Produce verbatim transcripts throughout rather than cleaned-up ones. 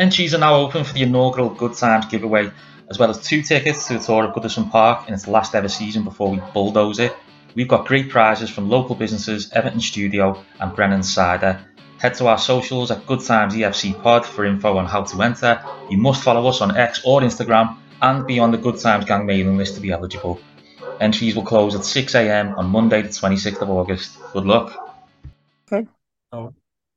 Entries are now open for the inaugural Good Times giveaway, as well as two tickets to a tour of Goodison Park in its last ever season before we bulldoze it. We've got great prizes from local businesses, Everton Studio and Brennan's Cider. Head to our socials at Good Times E F C Pod for info on how to enter. You must follow us on X or Instagram and be on the Good Times Gang mailing list to be eligible. Entries will close at six a m on Monday the twenty-sixth of August. Good luck. Okay. Oh.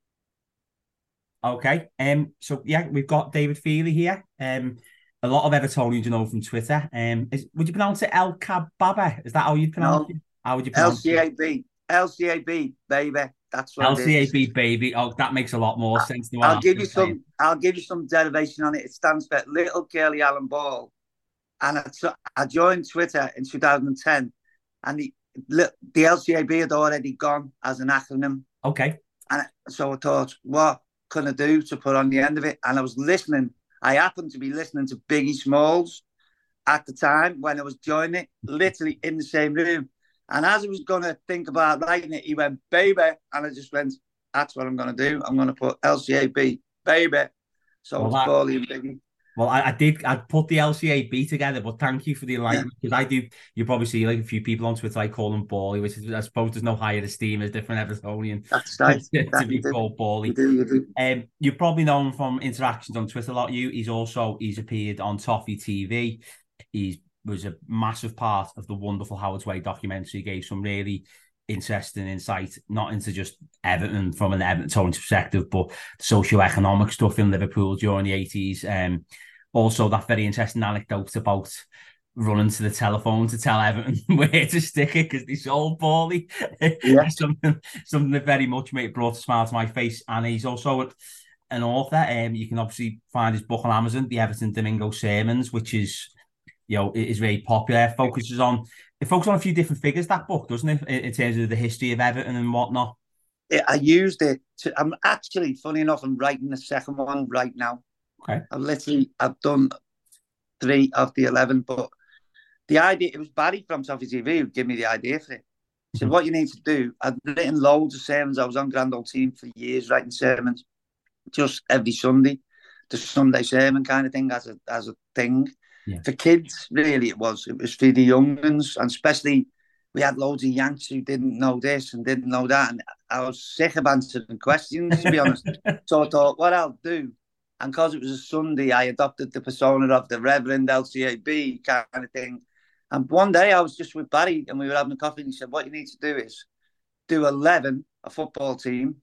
Okay. Um. So yeah, we've got David Feely here. Um. A lot of Evertonians you know from Twitter. Um. Is, would you pronounce it El Kababa? Is that how you pronounce No, it? How would you pronounce it? L C A B. L C A B, baby. That's what it is. L C A B baby. Oh, that makes a lot more sense than what I'll I'm give you saying. some. I'll give you some derivation on it. It stands for Little Curly Alan Ball, and I, I joined Twitter in two thousand ten, and the the L C A B had already gone as an acronym. Okay. And so I thought, what can I do to put on the end of it? And I was listening. I happened to be listening to Biggie Smalls at the time when I was joining it, literally in the same room. And as I was going to think about writing it, he went, baby. And I just went, that's what I'm going to do. I'm going to put L C A B, baby. So well, it's that, Bally and Biggie. Well, I, I did, I put the L C A B together, but thank you for the enlightenment. Because yeah. I do, you probably see like a few people on Twitter, I call them Bally, which is, I suppose there's no higher esteem as different Evertonian. That's right. to that be called Bally. You do, you do. Um, you probably know him from interactions on Twitter a lot. You, he's also, he's appeared on Toffee T V. He was a massive part of the wonderful Howard's Way documentary. He gave some really interesting insight, not into just Everton from an Everton perspective, but socio-economic stuff in Liverpool during the eighties. Um, also, that very interesting anecdote about running to the telephone to tell Everton where to stick it because they sold Bally. Yeah. something, something that very much made, brought a smile to my face. And he's also an author. Um, you can obviously find his book on Amazon, The Everton Domingo Sermons, which is, you know, it is very popular. It focuses on it focuses on a few different figures, that book, doesn't it? In, in terms of the history of Everton and whatnot. Yeah, I used it to, I'm actually, funny enough, I'm writing the second one right now. Okay. I've literally, I've done three of the eleven, but the idea, it was Barry from Toffee T V who gave me the idea for it. He said, mm-hmm. what you need to do, I've written loads of sermons. I was on Grand Old Team for years writing sermons, just every Sunday, the Sunday sermon kind of thing as a as a thing. Yeah. For kids, really, it was. It was for the young ones, and especially we had loads of Yanks who didn't know this and didn't know that, and I was sick of answering questions, to be honest. So I thought, what I'll do, and because it was a Sunday, I adopted the persona of the Reverend L C A B kind of thing. And one day I was just with Barry, and we were having a coffee, and he said, what you need to do is do eleven, a football team,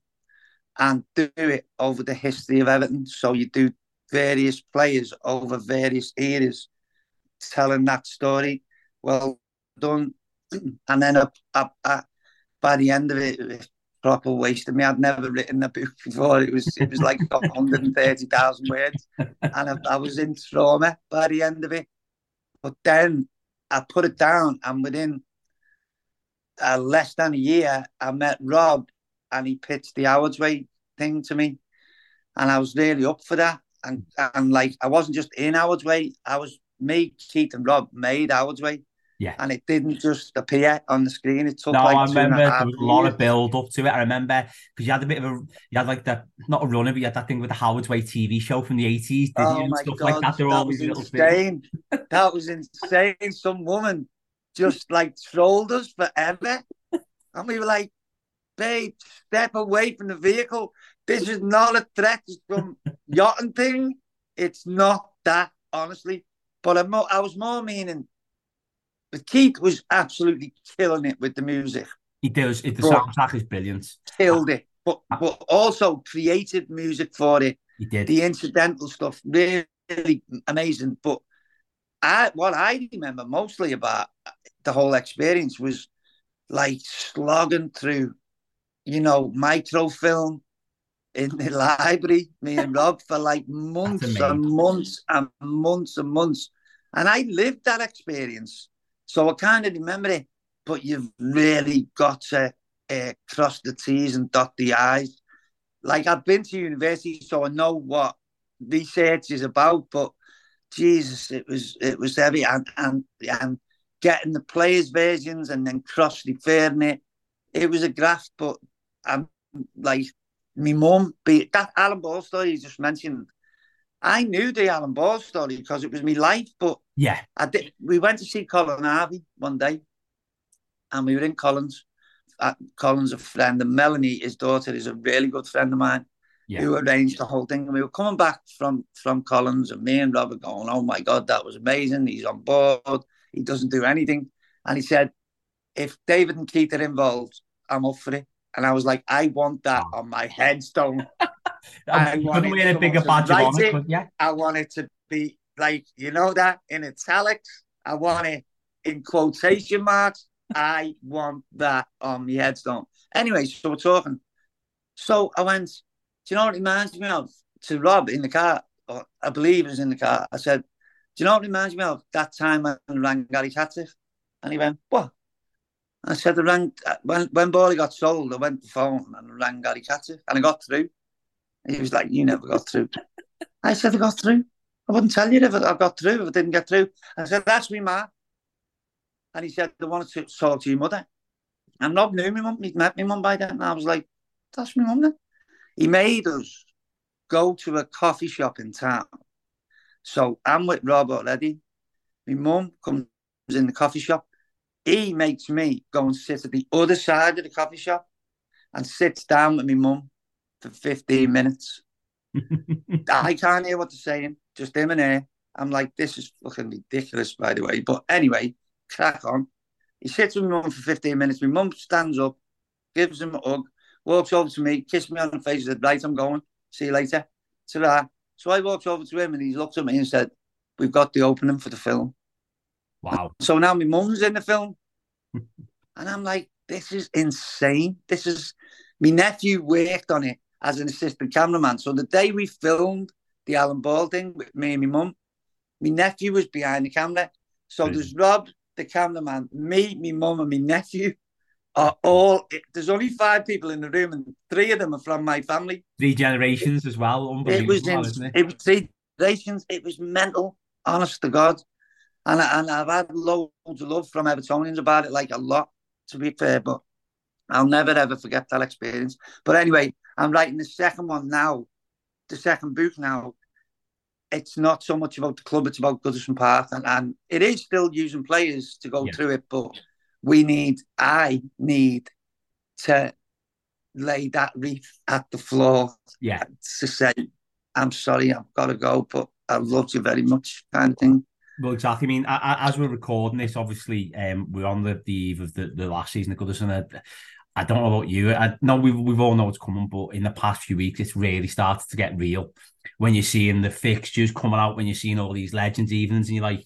and do it over the history of Everton. So you do various players over various eras, telling that story. Well done. And then up, up, up, by the end of it, it was proper waste of me. I'd never written a book before. It was it was like one hundred thirty thousand words, and I, I was in trauma by the end of it. But then I put it down, and within uh, less than a year, I met Rob, and he pitched the Howard's Way thing to me, and I was really up for that. And and like I wasn't just in Howard's Way, I was me, Keith, and Rob made Howard's Way. Yeah. And it didn't just appear on the screen. It took no, like I remember two and a there half was a lot years. of build up to it. I remember because you had a bit of a, you had like that, not a runner, but you had that thing with the Howard's Way T V show from the eighties, did oh you? And my stuff God, like that. There were that all was these little insane. things. That was insane. Some woman just like trolled us forever. And we were like, babe, step away from the vehicle. This is not a threat to some yachting thing. It's not that, honestly. But I'm more, I was more meaning, but Keith was absolutely killing it with the music. He does. The soundtrack is brilliant. Killed it. But but also created music for it. He did. The incidental stuff, really, really amazing. But I, what I remember mostly about the whole experience was like slogging through, you know, microfilm in the library, me and Rob, for like months and months and months and months. And I lived that experience. So I kind of remember it, but you've really got to uh, cross the T's and dot the I's. Like I've been to university, so I know what research is about, but Jesus, it was it was heavy. And, and, and getting the players' versions and then cross-referring it, it was a graft, but I'm like, my mum, that Alan Ball story you just mentioned, I knew the Alan Ball story because it was my life, but yeah, I did. We went to see Colin Harvey one day, and we were in Collins. Uh, Colin's a friend, and Melanie, his daughter, is a really good friend of mine. Yeah. Who arranged the whole thing. And we were coming back from from Collins, and me and Robert going, "Oh my God, that was amazing! He's on board. He doesn't do anything." And he said, "If David and Keith are involved, I'm up for it." And I was like, "I want that oh. on my headstone." I couldn't wear a bigger badge of honor, but yeah. I want it to be like, you know, that in italics. I want it in quotation marks. I want that on my headstone. Anyway, so we're talking. So I went, do you know what it reminds me of? To Rob in the car, or I believe it was in the car. I said, do you know what it reminds me of? That time I rang Gary Catif. And he went, what? I said, I rang, when, when Borley got sold, I went to the phone and rang Gary Catif. And I got through. And he was like, you never got through. I said, I got through. I wouldn't tell you if I got through, if I didn't get through. I said, that's me, ma. And he said, I wanted to talk to your mother. And Rob knew my mum. He'd met my mum by then. And I was like, that's my mum then. He made us go to a coffee shop in town. So I'm with Rob already. My mum comes in the coffee shop. He makes me go and sit at the other side of the coffee shop and sits down with my mum for fifteen minutes. I can't hear what they're saying, just him and her. I'm like, this is fucking ridiculous, by the way. But anyway, crack on. He sits with my mum for fifteen minutes. My mum stands up, gives him a hug, walks over to me, kisses me on the face, said, right, I'm going. See you later. Ta-ra. So I walked over to him and he looked at me and said, we've got the opening for the film. Wow. So now my mum's in the film. And I'm like, this is insane. This is, my nephew worked on it as an assistant cameraman. So the day we filmed the Alan Ball thing with me and my mum, my nephew was behind the camera. So mm. there's Rob, the cameraman, me, my mum and my nephew are all, there's only five people in the room and three of them are from my family. Three generations as well. Unbelievable, it was in, isn't it? It was three generations. It was mental, honest to God. And, I, and I've had loads of love from Evertonians about it, like a lot, to be fair, but I'll never ever forget that experience. But anyway, I'm writing the second one now, the second book now. It's not so much about the club, it's about Goodison Park. And, and it is still using players to go yeah. through it, but we need, I need to lay that wreath at the floor yeah. to say, I'm sorry, I've got to go, but I loved you very much, kind of thing. Well, exactly. I mean, as we're recording this, obviously, um, we're on the, the eve of the, the last season of Goodison. I, I don't know about you. I know we've, we've all know what's coming, but in the past few weeks, it's really started to get real. When you're seeing the fixtures coming out, when you're seeing all these Legends evenings, and you're like,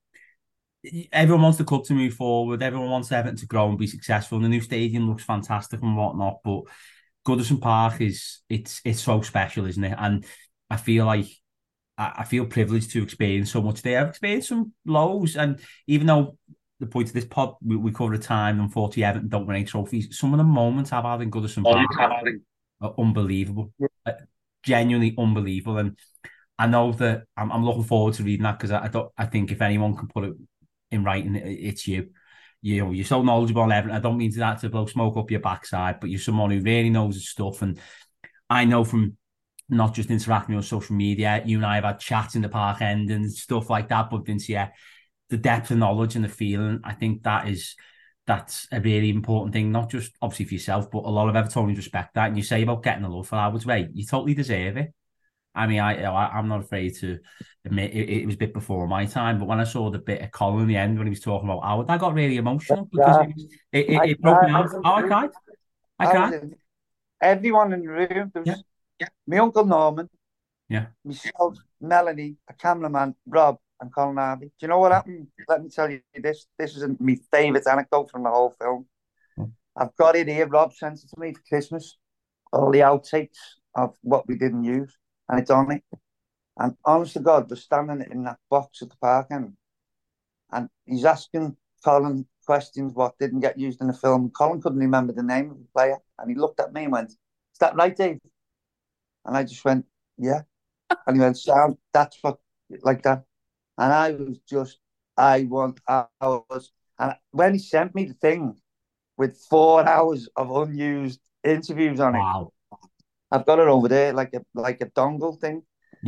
everyone wants the club to move forward. Everyone wants Everton to grow and be successful. And the new stadium looks fantastic and whatnot. But Goodison Park is, it's it's so special, isn't it? And I feel like, I feel privileged to experience so much there. I've experienced some lows, and even though the point of this pod, we, we cover a time, unfortunately, Everton don't win any trophies, some of the moments I've had in Goodison Park are unbelievable. Yeah. Genuinely unbelievable. And I know that I'm, I'm looking forward to reading that, because I, I don't. I think if anyone can put it in writing, it, it's you. You know, you're so knowledgeable on Everton. I don't mean to that to blow smoke up your backside, but you're someone who really knows his stuff. And I know from not just interacting on social media, you and I have had chats in the park end and stuff like that, but into yeah, the depth of knowledge and the feeling, I think that is that's a really important thing, not just obviously for yourself, but a lot of Evertonians respect that. And you say about getting the love for Howard's Way, you totally deserve it. I mean, I, I I'm not afraid to admit it, it was a bit before my time, but when I saw the bit of Colin in the end when he was talking about Howard, I got really emotional because it, was, it, it, it broke me out. Oh, I cried. I cried. Everyone in the room, there was. Yeah. Yeah. My Uncle Norman, yeah, myself, Melanie, a cameraman, Rob, and Colin Harvey. Do you know what happened? Let me tell you this. This is my favourite anecdote from the whole film. Mm. I've got it here. Rob sent it to me for Christmas. All the outtakes of what we didn't use, and it's on it. And honest to God, we're standing in that box at the park end, and he's asking Colin questions what didn't get used in the film. Colin couldn't remember the name of the player, and he looked at me and went, "Is that right, Dave?" And I just went, yeah. And he went, sound, that's what, like that. And I was just, I want hours. And when he sent me the thing with four hours of unused interviews on wow. it, I've got it over there, like a like a dongle thing. Yeah.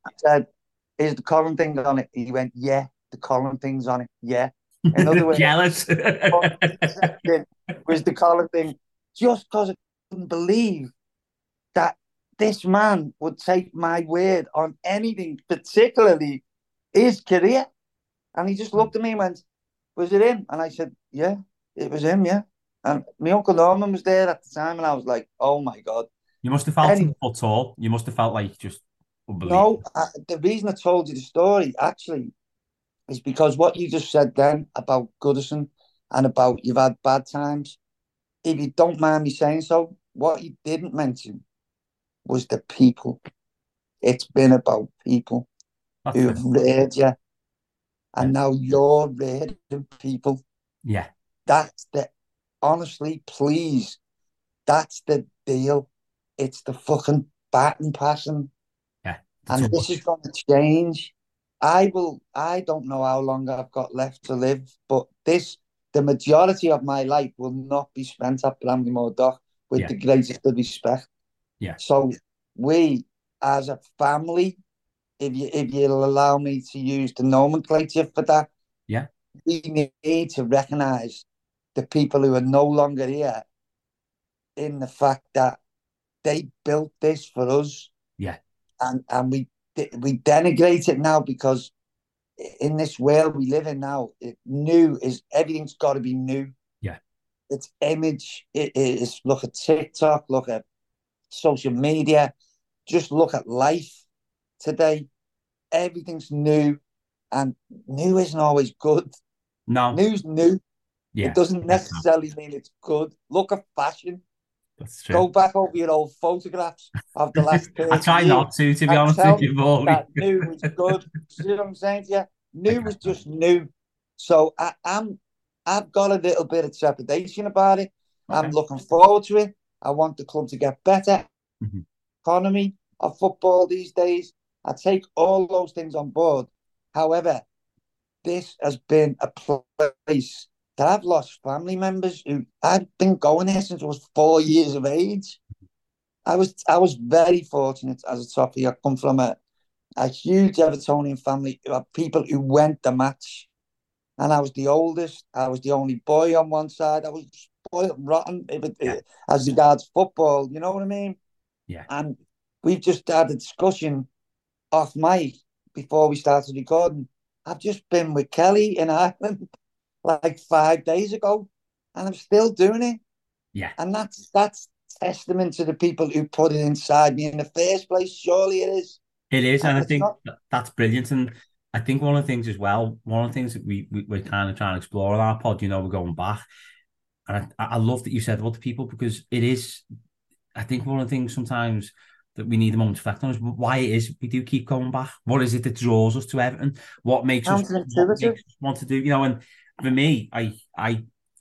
I said, is the Colin thing on it? He went, yeah, the Colin thing's on it. Yeah. In other words, Jealous. was the Colin thing just because I couldn't believe that this man would take my word on anything, particularly his career. And he just looked at me and went, was it him? And I said, yeah, it was him, yeah. And my Uncle Norman was there at the time, and I was like, oh my God. You must have felt Anyway, ten foot tall. You must have felt like just no, unbelievable. I, the reason I told you the story actually is because what you just said then about Goodison and about you've had bad times. If you don't mind me saying so, what you didn't mention was the people. It's been about people That's who've it. reared you, Yeah. and now you're rearing people. Yeah. That's the, honestly, please, that's the deal. It's the fucking baton passing, Yeah. and Too this much. is going to change. I will, I don't know how long I've got left to live, but this, the majority of my life will not be spent at Bramley-Moore Dock, with Yeah. the greatest of respect. Yeah. So we, as a family, if you if you'll allow me to use the nomenclature for that, Yeah. we need to recognise the people who are no longer here in the fact that they built this for us, Yeah. and and we we denigrate it now because in this world we live in now, it, new is everything's got to be new. Yeah. It's image. It is look at TikTok, look at social media, just look at life today. Everything's new, and new isn't always good. No. New's new. Yeah. It doesn't necessarily mean it's good. Look at fashion. That's true. Go back over your old photographs of the last thirty I try years not to, to be and honest tell with you, me Paulie. that new was good. See what I'm saying to you? New was just new. So I, I'm, I've got a little bit of trepidation about it. Okay. I'm looking forward to it. I want the club to get better. Mm-hmm. Economy of football these days. I take all those things on board. However, this has been a place that I've lost family members who I've been going here since I was four years of age. I was I was very fortunate as a toffee. I come from a, a huge Evertonian family of people who went the match. And I was the oldest. I was the only boy on one side. I was spoiled rotten if it, yeah. as regards football. You know what I mean? Yeah. And we've just had a discussion off mic before we started recording. I've just been with Kelly in Ireland like five days ago, and I'm still doing it. Yeah. And that's that's testament to the people who put it inside me in the first place. Surely it is. It is, and, and I think not... that's brilliant. And I think one of the things as well, one of the things that we, we we're kind of trying to explore on our pod, you know, we're going back, and I, I love that you said about the people, because it is. I think one of the things sometimes that we need a moment to reflect on is why it is we do keep going back. What is it that draws us to Everton? What makes us, what makes us want to do? You know, and for me, I I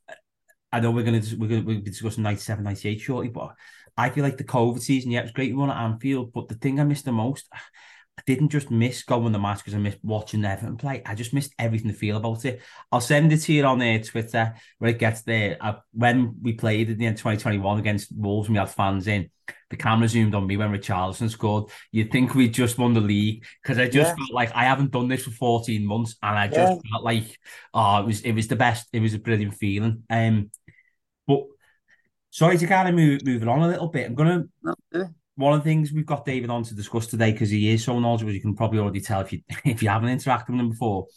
I know we're gonna we're gonna we'll be discussing ninety-seven, ninety-eight shortly, but I feel like the COVID season, yeah, it was great we won at Anfield, but the thing I missed the most, I didn't just miss going to the match because I missed watching Everton play. I just missed everything to feel about it. I'll send it to you on uh, Twitter where it gets there. I, when we played in the end twenty twenty-one against Wolves, and we had fans in, the camera zoomed on me when Richarlison scored. You'd think we just won the league, because I just yeah. felt like I haven't done this for fourteen months, and I just yeah. felt like, oh, it was it was the best. It was a brilliant feeling. Um, but sorry to kind of move moving on a little bit. I'm gonna. Okay. One of the things we've got David on to discuss today, because he is so knowledgeable, you can probably already tell if you if you haven't interacted with him before.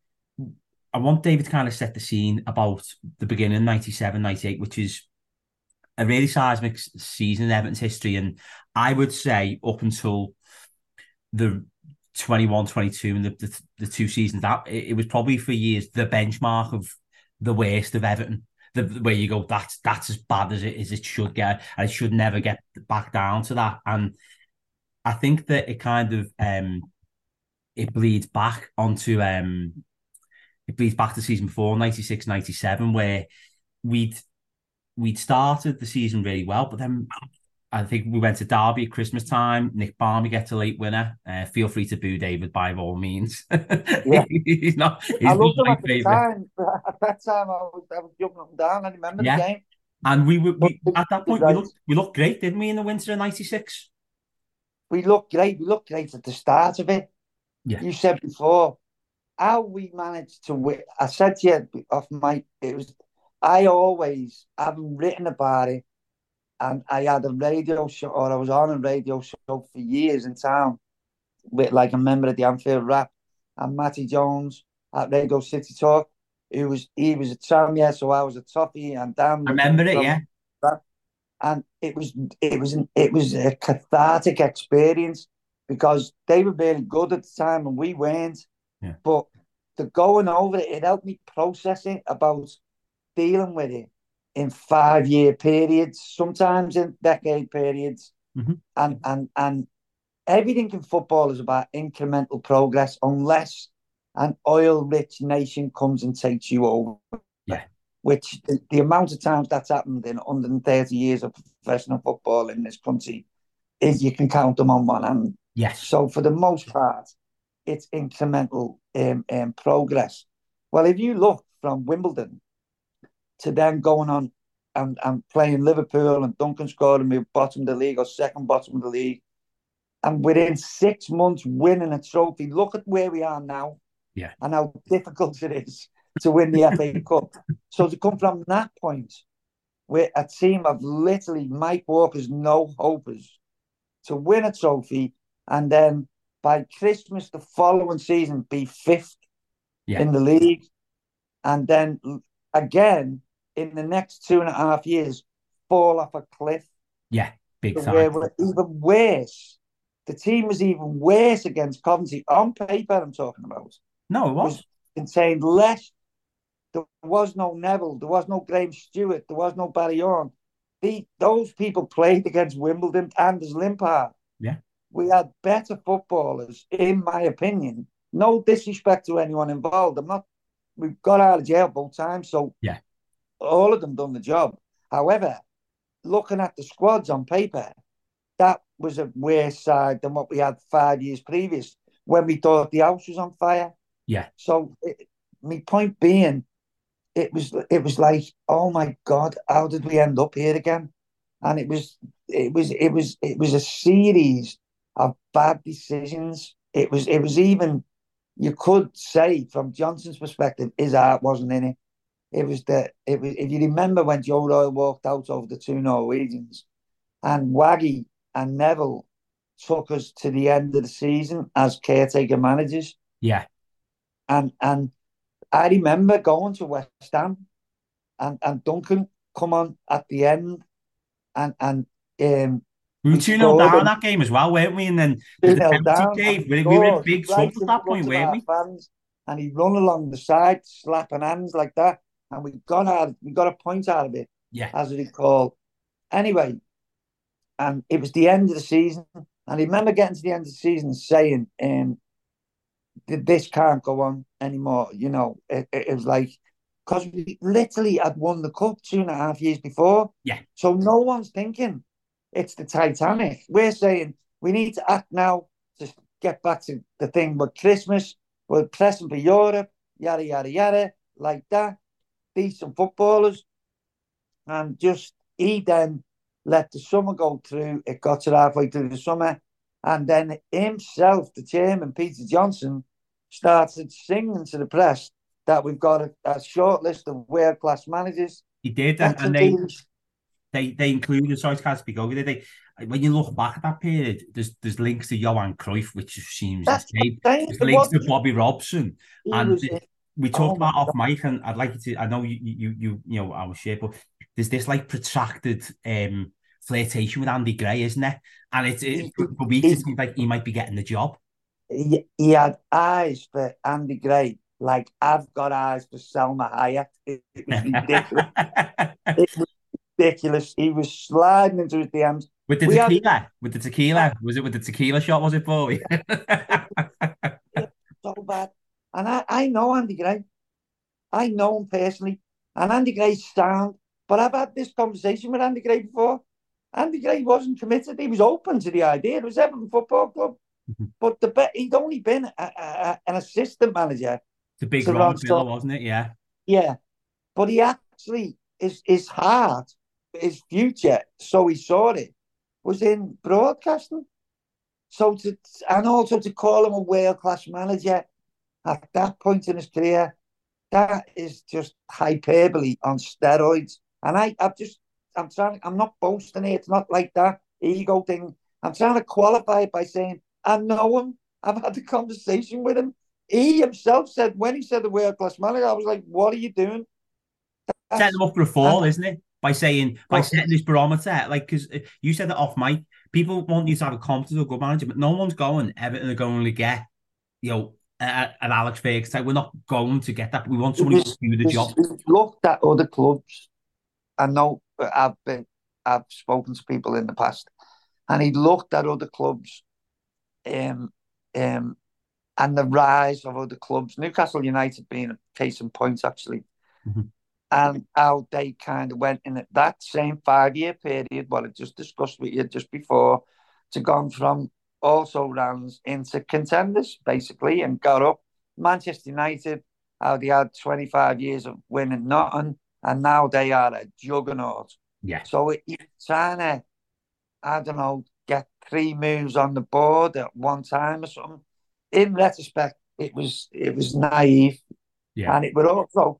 I want David to kind of set the scene about the beginning, ninety-seven, ninety-eight, which is a really seismic season in Everton's history. And I would say up until the twenty-one, twenty-two and the, the, the two seasons, that it, it was probably for years the benchmark of the worst of Everton. The, where you go, that's that's as bad as it as it should get, and it should never get back down to that. And I think that it kind of um it bleeds back onto um it bleeds back to season before, ninety-six, ninety-seven, where we'd we'd started the season really well, but then I think we went to Derby at Christmas time. Nick Barmby gets a late winner. Uh, feel free to boo David by all means. Yeah. he's not. He's I loved not him at favorite. the time. At that time, I was, I was jumping up and down. I remember yeah. the game. And we were we, at that point right. we looked we looked great, didn't we, in the winter of ninety-six? we looked great. We looked great at the start of it. Yeah. You said before how we managed to win. I said to you off my, it was, I always haven't written about it, and I had a radio show, or I was on a radio show for years in town with like a member of the Anfield Rap and Matty Jones at Radio City Talk. Who was he was a tram, yeah, so I was a toffee, and Dan. I remember it, yeah. Rap. And it was it was an, it was a cathartic experience because they were really good at the time and we weren't. Yeah. But the going over it, it helped me processing about dealing with it in five year periods, sometimes in decade periods, mm-hmm. and and and everything in football is about incremental progress, unless an oil-rich nation comes and takes you over. Yeah. Which the, the amount of times that's happened in one hundred thirty years of professional football in this country is you can count them on one hand. Yes. So for the most part, it's incremental um, um, progress. Well, if you look from Wimbledon to then going on and, and playing Liverpool and Duncan scoring me bottom of the league or second bottom of the league, and within six months winning a trophy, look at where we are now. Yeah. And how difficult it is to win the F A Cup. So to come from that point, where a team of literally Mike Walker's no-hopers, to win a trophy, and then by Christmas the following season be fifth yeah. in the league, and then again in the next two and a half years fall off a cliff. Yeah, big time. Where we're even worse. The team was even worse against Coventry on paper. I'm talking about. No, it was. was contained less. There was no Neville. There was no Graham Stewart. There was no Barry Orne. The, those people played against Wimbledon and as Limpar. Yeah. We had better footballers, in my opinion. No disrespect to anyone involved. I'm not. We've got out of jail both times, so yeah, all of them done the job. However, looking at the squads on paper, that was a worse side than what we had five years previous when we thought the house was on fire. Yeah. So, it, my point being, it was it was like, oh my God, how did we end up here again? And it was it was it was it was a series of bad decisions. It was it was even, you could say from Johnson's perspective, his heart wasn't in it. It was that it was, if you remember when Joe Royle walked out over the two Norwegians, and Waggy and Neville took us to the end of the season as caretaker managers. Yeah. And and I remember going to West Ham and, and Duncan come on at the end and and um we were two nil down that game as well, weren't we? And then the penalty gave. We, we were in big trouble at that point, weren't we? Fans, and he run along the side, slapping hands like that, and we got out. We got a point out of it. Yeah, as it called. Anyway, and it was the end of the season, and I remember getting to the end of the season and saying, um, "This can't go on anymore." You know, it, it was like, because we literally had won the cup two and a half years before. Yeah. So no one's thinking it's the Titanic. We're saying we need to act now to get back to the thing with Christmas. We're pressing for Europe, yada, yada, yada, like that. Decent footballers. And just, he then let the summer go through. It got to halfway through the summer. And then himself, the chairman, Peter Johnson, started singing to the press that we've got a, a short list of world-class managers. He did, and, and they, they they included, sorry to speak over there, they, when you look back at that period, there's there's links to Johan Cruyff, which seems insane. There's links to Bobby Robson. And the, we talked oh about off mic, and I'd like you to, I know you, you, you, you know, I was shit, but there's this like protracted um, flirtation with Andy Gray, isn't there? And it's, it, for weeks, it seems like he might be getting the job. He, he had eyes for Andy Gray. Like, I've got eyes for Salma Hayek. It, it was ridiculous. It was ridiculous. He was sliding into his D Ms. With the we tequila? Had... With the tequila? Was it with the tequila shot, was it, for you? So bad. And I, I know Andy Gray. I know him personally. And Andy Gray's sound. But I've had this conversation with Andy Gray before. Andy Gray wasn't committed. He was open to the idea. It was Everton Football Club. Mm-hmm. But the he'd only been a, a, an assistant manager. It's a big role, wasn't it? Yeah. Yeah. But he actually, his, his heart, his future, so he saw it, was in broadcasting. So to and also to call him a world class manager at that point in his career, that is just hyperbole on steroids. And I, I've just, I'm trying, I'm not boasting here. It's not like that ego thing. I'm trying to qualify it by saying I know him. I've had a conversation with him. He himself said when he said the world class manager, I was like, "What are you doing?" Setting That's them up for a fall, and, isn't it? By saying, by well, setting this barometer, like, because you said that off mic, people want you to have a competent or good manager, but no one's going, Everton are going to get, you know, uh, an Alex Ferguson type. We're not going to get that. We want it somebody who was, can do the it job. was looked at other clubs. I know I've been, I've spoken to people in the past, and he looked at other clubs, um, um, and the rise of other clubs. Newcastle United being a case in point, actually, Mm-hmm. and how they kind of went in that same five-year period, what I just discussed with you just before, to gone from also rounds into contenders, basically, and got up. Manchester United, how they had twenty-five years of winning nothing, and now they are a juggernaut. Yeah. So it, you're trying to, I don't know, get three moves on the board at one time or something. In retrospect, it was it was naive, Yeah. and it would also,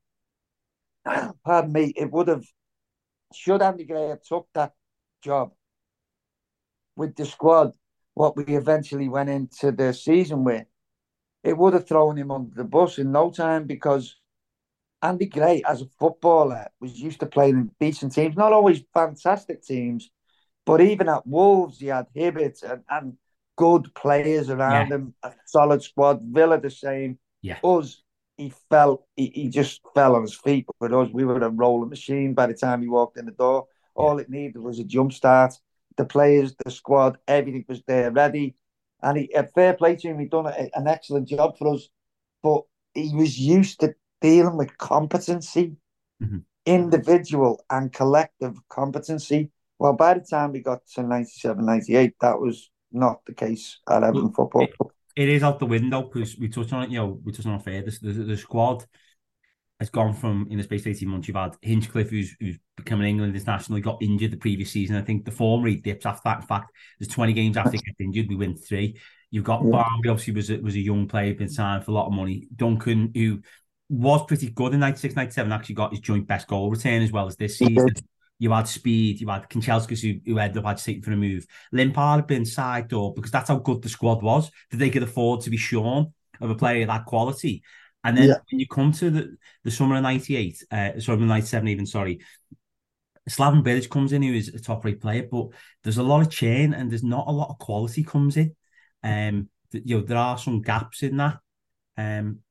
pardon me, it would have, should Andy Gray have took that job with the squad, what we eventually went into the season with, it would have thrown him under the bus in no time, because Andy Gray, as a footballer, was used to playing in decent teams, not always fantastic teams, but even at Wolves, he had Hibbert and, and good players around Yeah. him, a solid squad. Villa the same. Yeah. Us, he fell, he, he just fell on his feet. With us, we were a rolling machine by the time he walked in the door. All yeah. it needed was a jump start. The players, the squad, everything was there ready. And he, a fair play to him, he done a, an excellent job for us. But he was used to dealing with competency, mm-hmm. individual and collective competency. Well, by the time we got to ninety-seven, ninety-eight, that was not the case at Everton well, Football Club. It, it is out the window, because we touched on it, you know, we touched on it further. The, the, the squad has gone from, in the space of eighteen months, you've had Hinchcliffe, who's, who's become an England international. He got injured the previous season. I think the form rate dips after that. In fact, there's twenty games after he gets injured, we win three. You've got yeah. Barnby, obviously, was a, was a young player, been signed for a lot of money. Duncan, who was pretty good in ninety-six, ninety-seven, actually got his joint best goal return as well as this season. You had Speed, you had Kanchelskis, who, who ended up agitating for a move. Limpar had been side door, because that's how good the squad was, that they could afford to be shorn of a player of that quality. And then yeah. when you come to the, the summer of ninety-eight, uh, sorry, ninety-seven even, sorry, Slaven Bilic comes in, who is a top-rate player, but there's a lot of churn and there's not a lot of quality comes in. Um, you know, there are some gaps in that. Um,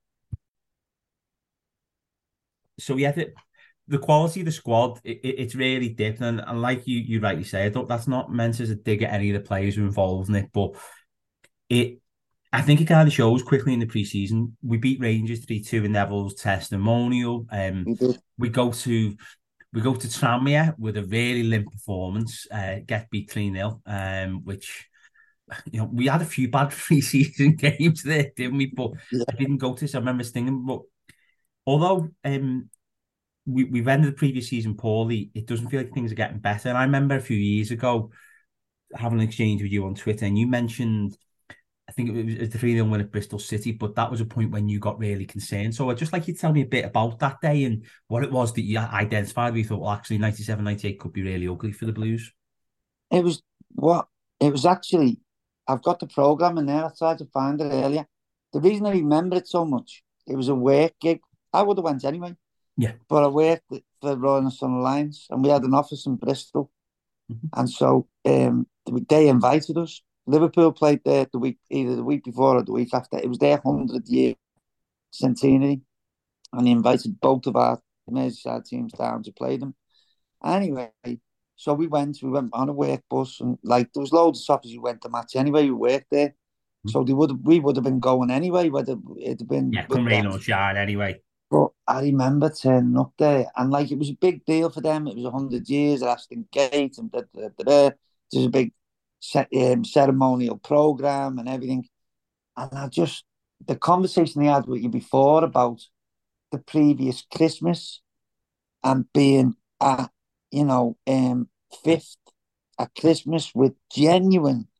so yeah, the, the quality of the squad, it, it, it's really dipped. And, and like you you rightly say, that's not meant as a dig at any of the players who are involved in it, but it, I think it kind of shows quickly in the pre-season. We beat Rangers three two in Neville's testimonial. Um, we go to we go to Tranmere with a really limp performance, uh, get beat three nil, um, which, you know, we had a few bad pre-season games there, didn't we? But yeah. I didn't go to, so I remember thinking, but although um, we, we've ended the previous season poorly, it doesn't feel like things are getting better. And I remember a few years ago having an exchange with you on Twitter, and you mentioned, I think it was the three nil win at Bristol City, but that was a point when you got really concerned. So I'd just like you to tell me a bit about that day and what it was that you identified. We thought, well, actually, ninety-seven, ninety-eight could be really ugly for the Blues. It was what? It was actually, I've got the programme in there. I tried to find it earlier. The reason I remember it so much, it was a work gig. I would have went anyway. Yeah. But I worked for Royal and Sun Alliance, and we had an office in Bristol. Mm-hmm. And so um, they invited us. Liverpool played there the week, either the week before or the week after. It was their hundred year centenary, and they invited both of our Merseyside teams down to play them. Anyway, so we went. We went on a work bus, and like there was loads of stoppers who went to match anyway. We worked there, mm-hmm. so they would we would have been going anyway. Whether it had been yeah, come rain or shine anyway. But I remember turning up there, and like it was a big deal for them. It was a hundred years at Aston Gate, and da, da, da, da. There's a big Um, ceremonial program and everything, and I just the conversation I had with you before about the previous Christmas and being at you know um fifth at Christmas with genuine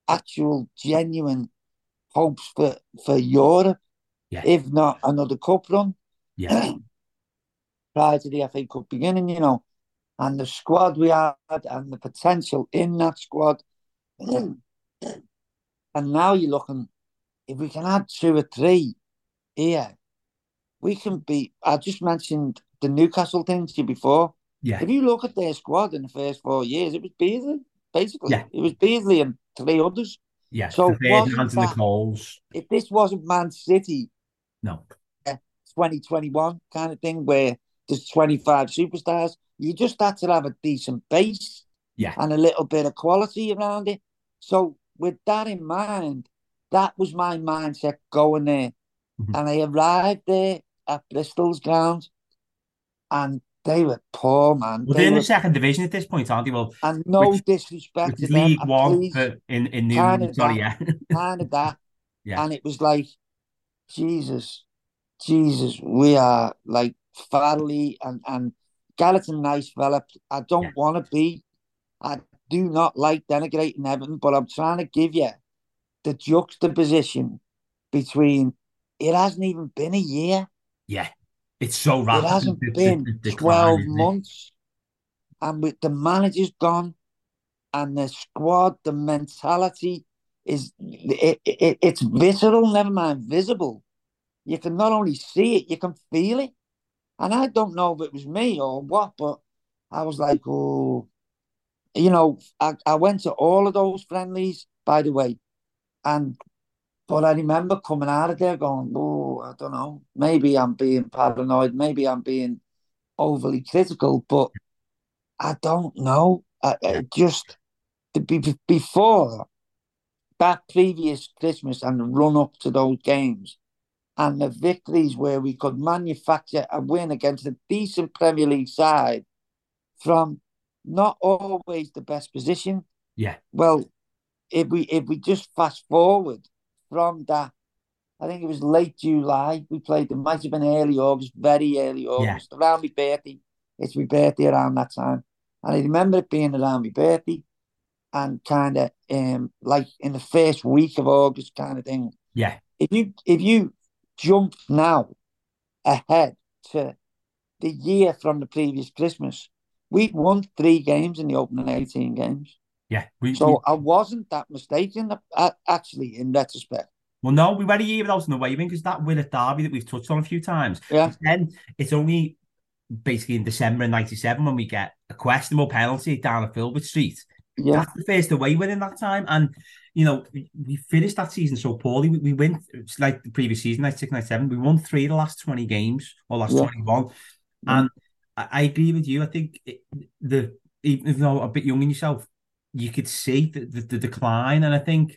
actual, genuine hopes for, for Europe, yeah, if not another cup run. yeah, Prior to the F A Cup beginning, you know, and the squad we had and the potential in that squad. And now you're looking, if we can add two or three here, we can beat. I just mentioned the Newcastle thing to you before. yeah, If you look at their squad in the first four years, it was Beasley, basically. yeah, It was Beasley and three others. yeah. So The wasn't Ferdinands and the that, Coles. if this wasn't Man City No. uh, twenty twenty-one kind of thing where there's twenty-five superstars, you just had to have a decent base Yeah, and a little bit of quality around it. So with that in mind, that was my mindset going there. Mhm. And I arrived there at Bristol's grounds, and they were poor, man. Well, They they're in the were, second division at this point, aren't they? Well, and no which disrespect which to is them, League and One please, for in in New kind League. of Sorry, that, yeah, kind of that. yeah, And it was like, Jesus, Jesus, we are like Farley and and Garrett's a nice fella. I yeah, don't want to be. I do not like denigrating Everton, but I'm trying to give you the juxtaposition between. It hasn't even been a year. yeah. It's so It rapid hasn't the, the, been the decline, twelve isn't it? months, and with the manager's gone and the squad, the mentality is it, it, it's visceral. Never mind visible. You can not only see it, you can feel it. And I don't know if it was me or what, but I was like, oh, you know, I, I went to all of those friendlies, by the way. And, but I remember coming out of there going, oh, I don't know, maybe I'm being paranoid, maybe I'm being overly critical, but I don't know. I, Yeah, I just, to be, before that previous Christmas and the run up to those games, and the victories where we could manufacture a win against a decent Premier League side from not always the best position. yeah, Well, if we if we just fast forward from that, I think it was late July we played. It might have been early August, very early yeah, August, around my birthday. It's my birthday around that time, and I remember it being around my birthday, and kind of um like in the first week of August, kind of thing. yeah. If you if you jump now ahead to the year from the previous Christmas, we'd won three games in the opening eighteen games. Yeah, we, So we I wasn't that mistaken, uh, actually, in retrospect. well, no, we went a year without in the waving because that win at Derby that we've touched on a few times. Yeah. Then it's only basically in December of ninety-seven when we get a questionable penalty down at Filbert Street. Yeah. That's the first away win in that time. And, you know, we, we finished that season so poorly. We, we win, it's like the previous season, ninety-six, ninety-seven. We won three of the last twenty games, or last Yeah. twenty-one. Yeah. And I, I agree with you. I think it, the even though a bit young in yourself, you could see the, the, the decline. And I think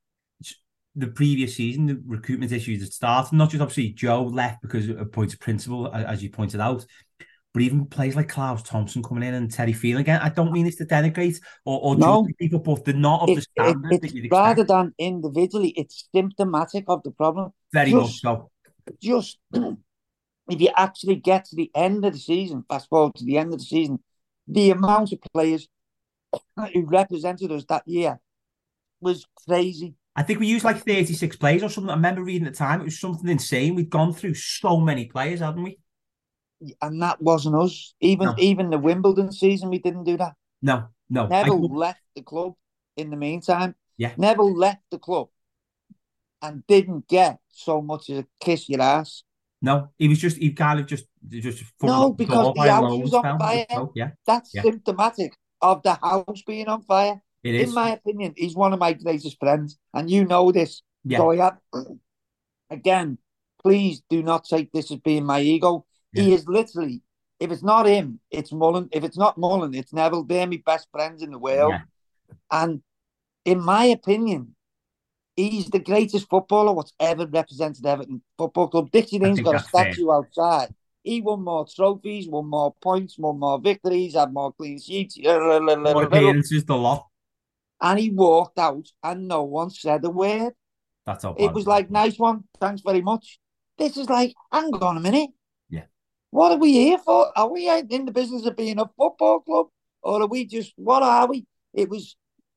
the previous season, the recruitment issues had started. Not just obviously Joe left because of points of principle, as you pointed out, but even players like Klaus Thompson coming in and Terry Phelan again. I don't mean this to denigrate or, or No, judge people, but they're not of it, the it, standard it's that you'd expect. rather than individually, it's symptomatic of the problem. Very much Just, so. just if you actually get to the end of the season, fast forward to the end of the season, the amount of players who represented us that year was crazy. I think we used like thirty-six players or something. I remember reading at the time, it was something insane. We'd gone through so many players, hadn't we? And that wasn't us. Even No, even the Wimbledon season, we didn't do that. no, no. I Neville don't- left the club in the meantime. Yeah. Neville left the club and didn't get so much as a kiss your ass. No, he was just, he kind of just, just No, the because door the by a house loan was on spell. fire. So, yeah, That's Yeah. symptomatic of the house being on fire. it In is. my opinion, he's one of my greatest friends, and you know this. Yeah, So I have, again, please do not take this as being my ego. Yeah. He is literally, if it's not him, it's Mullen. If it's not Mullen, it's Neville. They're my best friends in the world. yeah, And in my opinion, he's the greatest footballer what's ever represented Everton Football Club. Dixie I Dean's think got a that's fair. statue outside. He won more trophies, won more points, won more victories, had more clean sheets. More appearances, the lot. And he walked out and no one said a word. That's all. It was like, nice one, thanks very much. This is like, hang on a minute. Yeah. What are we here for? Are we in the business of being a football club? Or are we just, what are we? It was,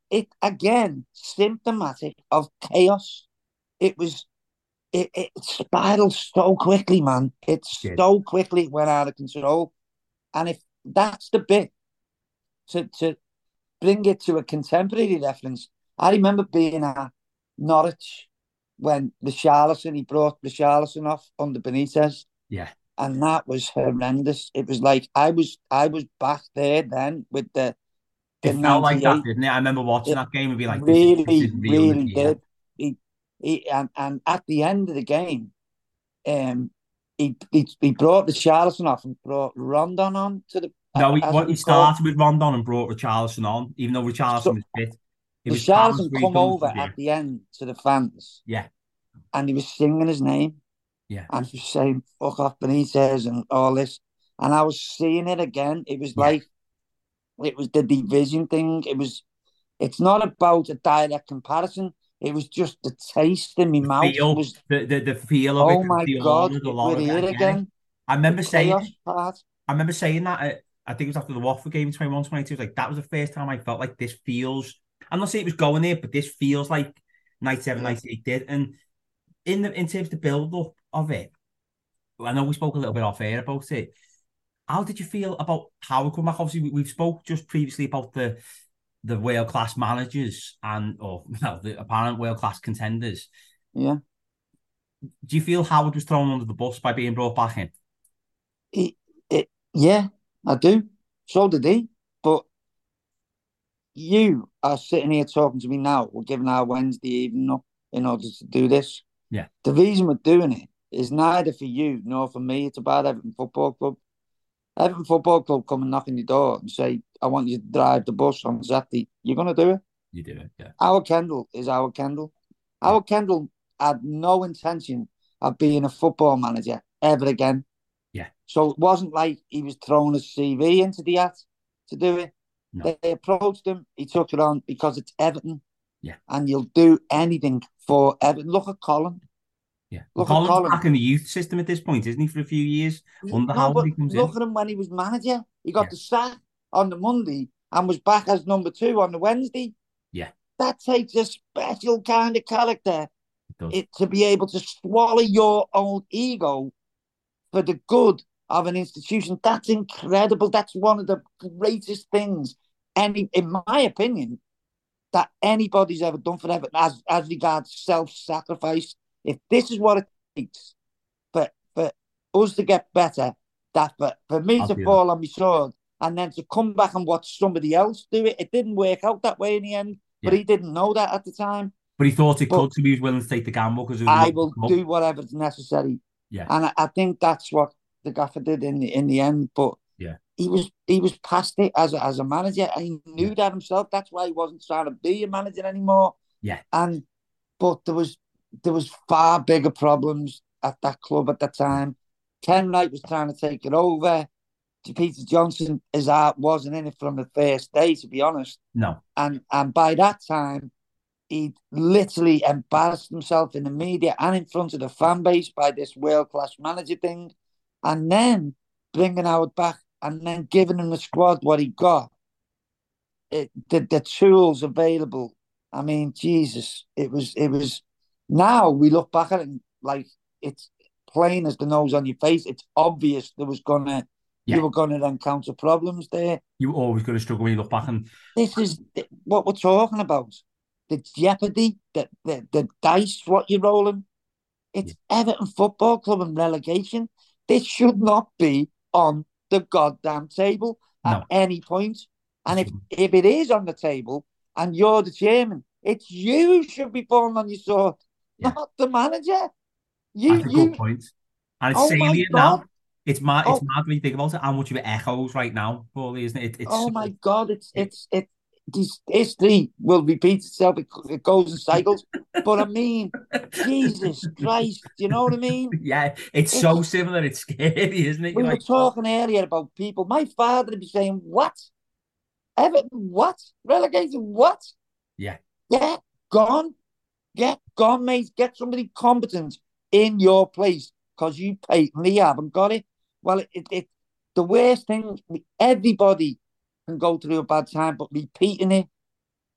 it again symptomatic of chaos. It was it, it spiraled so quickly, man. It Yeah. so quickly went out of control. And if that's the bit to to bring it to a contemporary reference, I remember being at Norwich when the Richarlison, he brought the Richarlison off under Benitez. Yeah. And that was horrendous. It was like I was I was back there then with the the It felt like that, ninety-eight. didn't it? I remember watching It that game and be like, this is, this really, is real really here. did. He, he and, and at the end of the game, um, he he, he brought the Richarlison off and brought Rondon on to the. No, he, as what it he was called. started with Rondon and brought Richarlison on, even though Richarlison So was fit. It the was Palace Richarlison where he come comes over from, yeah. at the end to the fans, Yeah, and he was singing his name, yeah, and he was saying "fuck off Benitez" and all this, and I was seeing it again. It was yeah. like it was the division thing. It was. It's not about a direct comparison. It was just the taste in my The mouth feel, was. the, the, the feel of it, Oh my the God, aura, the it, lot we're of it. I here get it. again. I The remember saying chaos it. part. I remember saying that. At, I think it was after the Watford game in twenty-one twenty-two. Like, that was the first time I felt like this feels. I'm not saying it was going there, but this feels like ninety-seven, Yeah. ninety-eight did. And in the in terms of the build up of it, I know we spoke a little bit off air about it. How did you feel about how it come back? Obviously, we, we spoke just previously about the the world class managers and or well, the apparent world class contenders. Yeah. Do you feel Howard was thrown under the bus by being brought back in? It, it, yeah, I do. So did he. But you are sitting here talking to me now. We're giving our Wednesday evening up in order to do this. Yeah. The reason we're doing it is neither for you nor for me. It's about Everton Football Club. Everton Football Club come and knock on your door and say, I want you to drive the bus on Saturday. You're going to do it. You do it, yeah. Our Kendall is our Kendall. Our Yeah. Kendall had no intention of being a football manager ever again. Yeah. So it wasn't like he was throwing his C V into the hat to do it. No. They approached him. He took it on because it's Everton. Yeah. And you'll do anything for Everton. Look at Colin. Yeah. Look Colin's at Colin. back in the youth system at this point, isn't he, for a few years? Under No, Howard, but he comes look in. at him when he was manager. He got Yeah. the sack on the Monday and was back as number two on the Wednesday. Yeah. That takes a special kind of character It does. it, to be able to swallow your own ego for the good of an institution. That's incredible. That's one of the greatest things, any, in my opinion, that anybody's ever done for Everton as, as regards self-sacrifice. If this is what it takes for, for us to get better, that for, for me I'll to do fall on my sword and then to come back and watch somebody else do it, it didn't work out that way in the end, but Yeah. he didn't know that at the time. But he thought it But could, so he was willing to take the gamble because it was I local will club. do whatever's necessary. Yeah. And I, I think that's what the gaffer did in the in the end. But Yeah. he was he was past it as a, as a manager. And he knew Yeah. that himself. That's why he wasn't trying to be a manager anymore. Yeah. And but there was there was far bigger problems at that club at that time. Ken Wright was trying to take it over. Peter Johnson, his heart wasn't in it from the first day, to be honest. No. And and by that time, he literally embarrassed himself in the media and in front of the fan base by this world-class manager thing. And then bringing Howard back and then giving him the squad what he got. It, the, the tools available. I mean, Jesus, it was, it was, now we look back at it and like, it's plain as the nose on your face. It's obvious there was going to, Yeah. you were going to encounter problems there. You were always going to struggle when you look back and This is what we're talking about. The jeopardy, the, the, the dice, what you're rolling. It's yeah. Everton Football Club and relegation. This should not be on the goddamn table at no. any point. And if, if it is on the table and you're the chairman, it's you who should be falling on your sword, yeah. not the manager. You, That's a you, good point. And it's oh salient now. It's mad. Oh. It's mad when you think about it. How much of it echoes right now, Paulie, isn't it? it it's oh so, my God! It's it's it. This history will repeat itself. It, it goes in cycles. But I mean, Jesus Christ! Do you know what I mean? Yeah, it's, it's so similar. It's scary, isn't it? We You're were like, talking earlier about people. My father would be saying, "What? Everton? What? Relegated? What? Yeah, get gone, get gone, mate. Get somebody competent in your place because you patently haven't got it." Well, it, it, it the worst thing, everybody can go through a bad time, but repeating it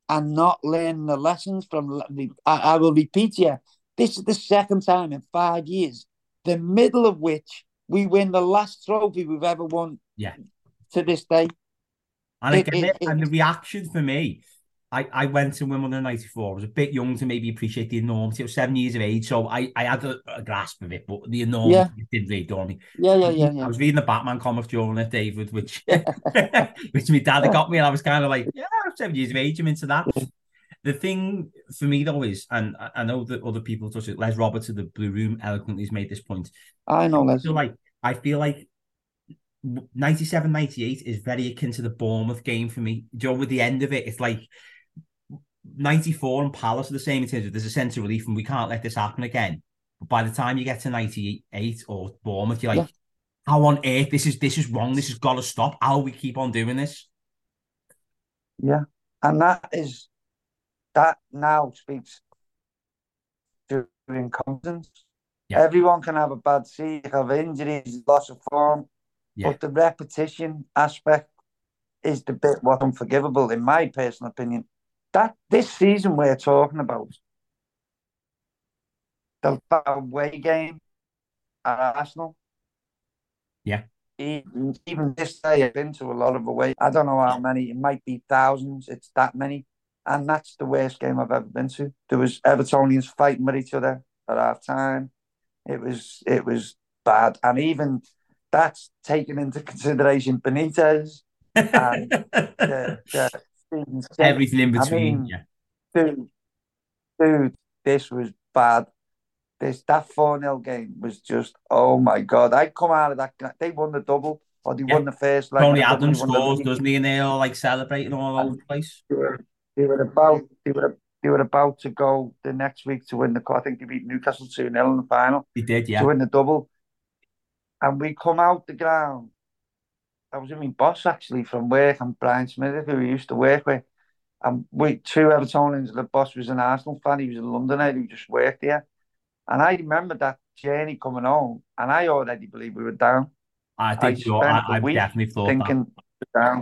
and not learning the lessons from. I, I will repeat here. This is the second time in five years, the middle of which we win the last trophy we've ever won. Yeah. To this day. And it, again, it, it, and the reaction for me, I, I went to Wimbledon in ninety-four. I was a bit young to maybe appreciate the enormity. I was seven years of age, so I, I had a, a grasp of it, but the enormity yeah. didn't really dawn me. Yeah, yeah, yeah, yeah. I was reading the Batman comic during it, David, which which my dad had got me, and I was kind of like, yeah, I'm seven years of age, I'm into that. The thing for me, though, is, and I know that other people touch it, Les Roberts of the Blue Room eloquently has made this point. I know, Les. I feel like, I feel like ninety-seven ninety-eight is very akin to the Bournemouth game for me. Do you know, with the end of it, it's like ninety-four and Palace are the same in terms of there's a sense of relief and we can't let this happen again. But by the time you get to ninety-eight or Bournemouth, you're like, yeah. how on earth, this is this is wrong, this has got to stop. How we keep on doing this? Yeah. And that is, that now speaks to incompetence. Yeah. Everyone can have a bad season, have injuries, loss of form. Yeah. But the repetition aspect is the bit what's unforgivable, in my personal opinion. That this season we're talking about, the away game at Arsenal. Yeah. Even, even this day, I've been to a lot of away. I don't know how many. It might be thousands. It's that many, and that's the worst game I've ever been to. There was Evertonians fighting with each other at half time. It was it was bad, and even. That's taken into consideration Benitez and the, the everything in between. I mean, yeah. dude, dude, this was bad. This that four nil game was just, oh my god! I'd come out of that. They won the double, or they yeah. won the first leg. Tony Adams scores, doesn't he? And they're all like celebrating all over the place. They were, they were about they were they were about to go the next week to win the. I think they beat Newcastle two nil in the final. They did, yeah, to win the double. And we come out the ground. I was with my boss actually from work, and Brian Smith, who we used to work with. And we two Evertonians, the boss was an Arsenal fan, he was a Londoner who just worked here. And I remember that journey coming home, and I already believed we were down. I think I so. I, I definitely thought thinking that. Down.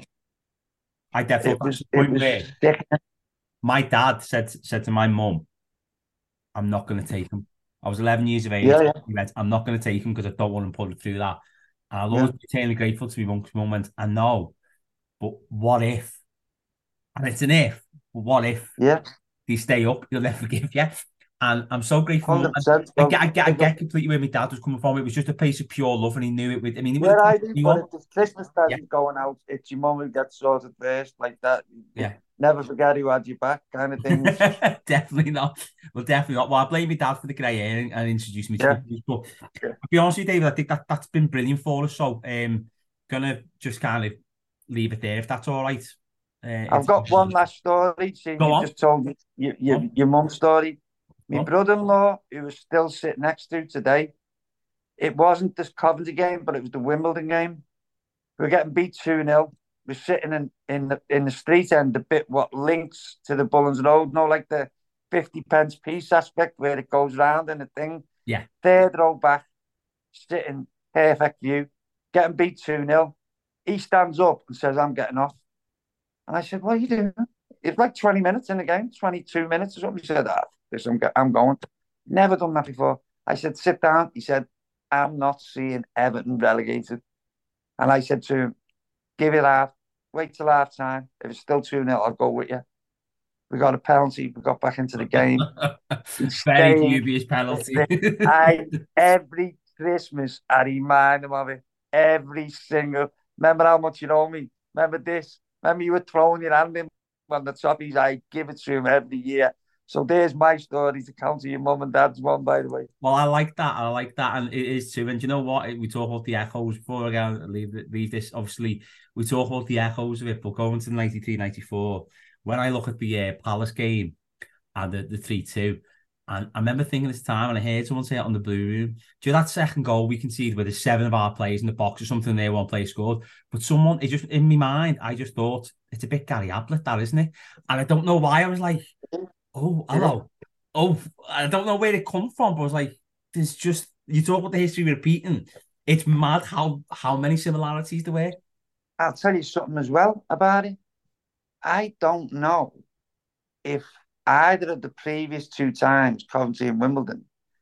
I definitely it was, it was where my dad said said to my mum, I'm not going to take him. I was eleven years of age. Yeah, yeah. He went, I'm not going to take him because I don't want him to put it through that. And I'll always yeah. be eternally grateful to my mum because my mum went, I know, but what if? And it's an if, but what if? Yeah. They stay up, he'll never forgive you. And I'm so grateful. I, I, get, I, get, I get completely where my dad was coming from. It was just a place of pure love, and he knew it. With, I mean, he yeah, I do. But if there's Christmas present yeah. going out, it's your mum who gets sorted first, like that. Yeah. Never forget who had your back, kind of thing. Definitely not. Well, definitely not. Well, I blame my dad for the grey hair and, and introduced me to yeah. it. But yeah. to be honest with you, David, I think that that's been brilliant for us. So, um, gonna just kind of leave it there if that's all right. Uh, I've got one last story. See, you on. just told me your your, your mum's story. My brother-in-law, who was still sitting next to today, it wasn't this Coventry game, but it was the Wimbledon game. We were getting beat two nil. We're sitting in, in the in the street end, the bit what links to the Bullens Road, no, like the fifty pence piece aspect where it goes round in the thing. Yeah. Third row back, sitting, perfect view, getting beat two nil. He stands up and says, I'm getting off. And I said, what are you doing? It's like twenty minutes in the game, twenty-two minutes or something. He said, ah, I'm, I'm going. Never done that before. I said, sit down. He said, I'm not seeing Everton relegated. And I said to him, give it half. Wait till half time. If it's still two nil, I'll go with you. We got a penalty. We got back into the game. Very dubious penalty. I, every Christmas, I remind him of it. Every single. Remember how much you owe me? Remember this? Remember you were throwing your hand in on the trophies? I give it to him every year. So there's my story to counter your mum and dad's one, by the way. Well, I like that. I like that. And it is too. And you know what? We talk about the echoes before I go leave, leave this. Obviously, we talk about the echoes of it, but going to ninety-three ninety-four, when I look at the uh, Palace game and the, the three two, and I remember thinking this time, and I heard someone say it on the Blue Room, do you know that second goal we conceded where there's seven of our players in the box or something there, one player scored? But someone, it just, in my mind, I just thought, it's a bit Gary Ablett, that, isn't it? And I don't know why. I was like, oh, hello. Oh, I don't know where it come from, but I was like, there's just, you talk about the history repeating. It's mad how, how many similarities there were. I'll tell you something as well about it. I don't know if either of the previous two times, Coventry and Wimbledon,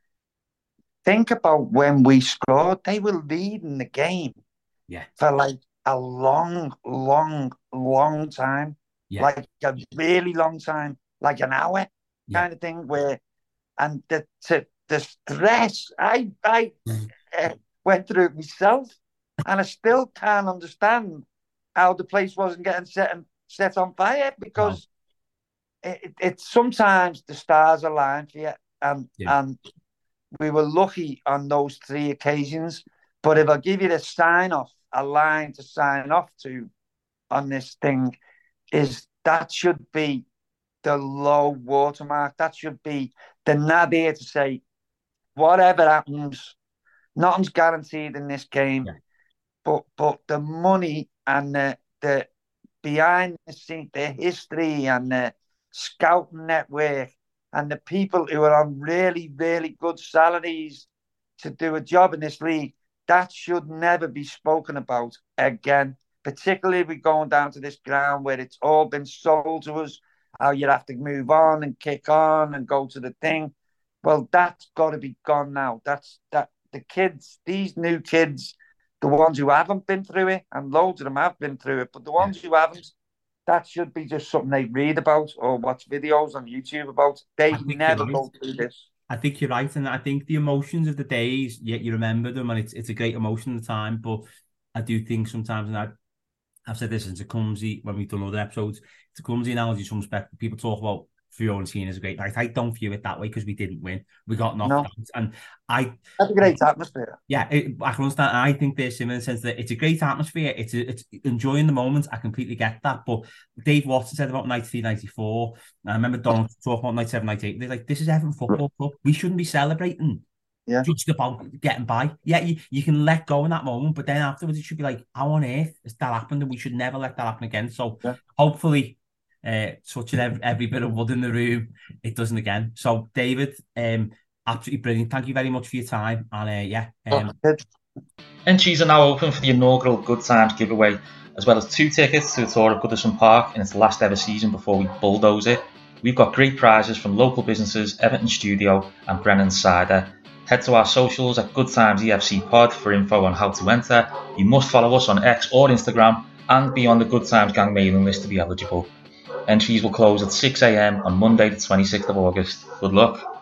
think about when we scored, they were leading the game yeah. for like a long, long, long time. Yeah. Like a really long time, like an hour yeah. kind of thing. Where, and the to, the stress, I I mm. uh, went through it myself, and I still can't understand how the place wasn't getting set and set on fire, because no. it, it, it's sometimes the stars align for you, and yeah. and we were lucky on those three occasions. But if I give you the sign off, a line to sign off to on this thing, is that should be the low watermark. That should be the nadir to say, whatever happens, nothing's guaranteed in this game, yeah. but but the money and the the behind the scenes, the history and the scouting network and the people who are on really, really good salaries to do a job in this league, that should never be spoken about again. Particularly if we're going down to this ground where it's all been sold to us, how you have to move on and kick on and go to the thing. Well, that's got to be gone now. That's that the kids, these new kids, the ones who haven't been through it, and loads of them have been through it, but the ones who haven't, that should be just something they read about or watch videos on YouTube about. They never go through this. I think you're right, and I think the emotions of the days, yet you remember them, and it's it's a great emotion at the time. But I do think sometimes, and I. I've said this in Tecumseh when we've done other episodes. Tecumseh analogy, some respect. People talk about Fiorentina as a great night. I don't view it that way because we didn't win. We got knocked no. out, and I. That's a great atmosphere. Yeah, it, I can understand. I think they're similar in the sense that it's a great atmosphere. It's a, it's enjoying the moment. I completely get that. But Dave Watson said about ninety-three, ninety-four. I remember Donald talking about ninety-seven, ninety-eight. They're like, this is Everton Football Club. We shouldn't be celebrating. Yeah. Just about getting by. Yeah, you, you can let go in that moment, but then afterwards it should be like, how on earth has that happened? And we should never let that happen again. So yeah. hopefully, uh, touching every, every bit of wood in the room, it doesn't again. So David, um, absolutely brilliant. Thank you very much for your time. And uh, yeah. Um... Entries are now open for the inaugural Good Times giveaway, as well as two tickets to a tour of Goodison Park in its last ever season before we bulldoze it. We've got great prizes from local businesses, Everton Studio and Brennan's Cider. Head to our socials at Good Times E F C Pod for info on how to enter. You must follow us on X or Instagram and be on the Good Times Gang mailing list to be eligible. Entries will close at six a m on Monday the twenty-sixth of August. Good luck.